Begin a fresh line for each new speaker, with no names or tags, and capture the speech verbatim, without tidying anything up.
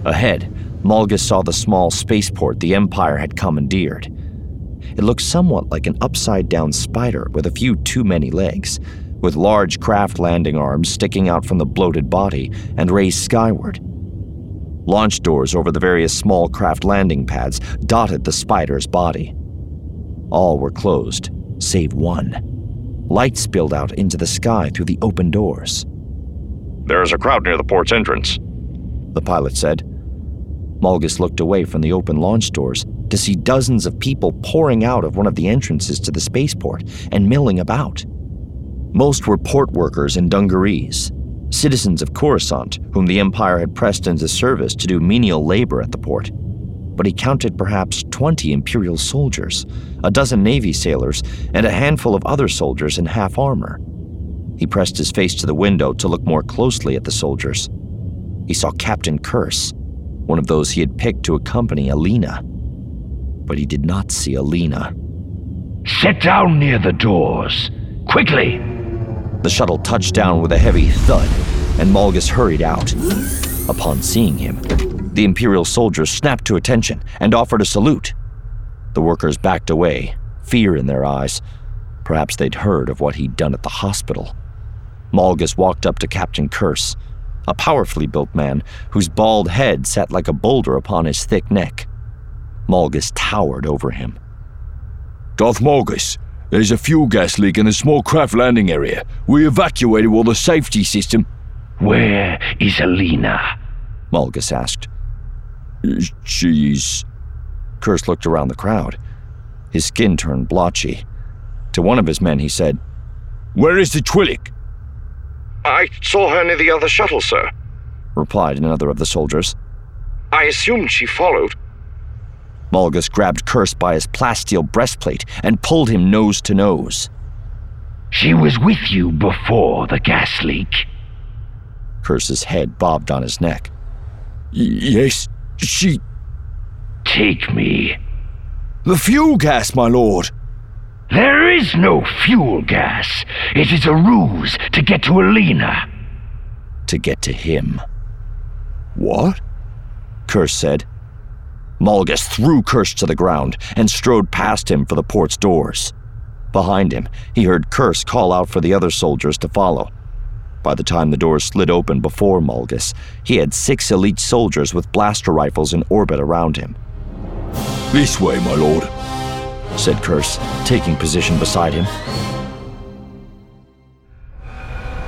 Ahead, Malgus saw the small spaceport the Empire had commandeered. It looked somewhat like an upside-down spider with a few too many legs, with large craft landing arms sticking out from the bloated body and raised skyward. Launch doors over the various small craft landing pads dotted the spider's body. All were closed, save one. Light spilled out into the sky through the open doors.
"There is a crowd near the port's entrance,"
the pilot said. Malgus looked away from the open launch doors to see dozens of people pouring out of one of the entrances to the spaceport and milling about. Most were port workers in dungarees, citizens of Coruscant whom the Empire had pressed into service to do menial labor at the port. But he counted perhaps twenty Imperial soldiers, a dozen Navy sailors, and a handful of other soldiers in half armor. He pressed his face to the window to look more closely at the soldiers. He saw Captain Curse, one of those he had picked to accompany Alina. But he did not see Alina.
"Sit down near the doors. Quickly!"
The shuttle touched down with a heavy thud, and Malgus hurried out. Upon seeing him, the Imperial soldiers snapped to attention and offered a salute. The workers backed away, fear in their eyes. Perhaps they'd heard of what he'd done at the hospital. Malgus walked up to Captain Curse, a powerfully built man whose bald head sat like a boulder upon his thick neck. Malgus towered over him.
"Darth Malgus, there's a fuel gas leak in the small craft landing area. We evacuated all the safety system."
"Where is Alina?"
Malgus asked.
"She's..."
Curse looked around the crowd. His skin turned blotchy. To one of his men, he said,
"Where is the Twi'lek?"
"I saw her near the other shuttle, sir,"
replied another of the soldiers.
"I assumed she followed."
Malgus grabbed Curse by his plasteel breastplate and pulled him nose to nose.
"She was with you before the gas leak."
Curse's head bobbed on his neck.
"Yes, she..."
"Take me."
"The fuel gas, my lord."
"There is no fuel gas. It is a ruse to get to Alina."
To get to him.
"What?"
Curse said. Malgus threw Curse to the ground and strode past him for the port's doors. Behind him, he heard Curse call out for the other soldiers to follow. By the time the doors slid open before Malgus, he had six elite soldiers with blaster rifles in orbit around him.
"This way, my lord,"
said Curse, taking position beside him.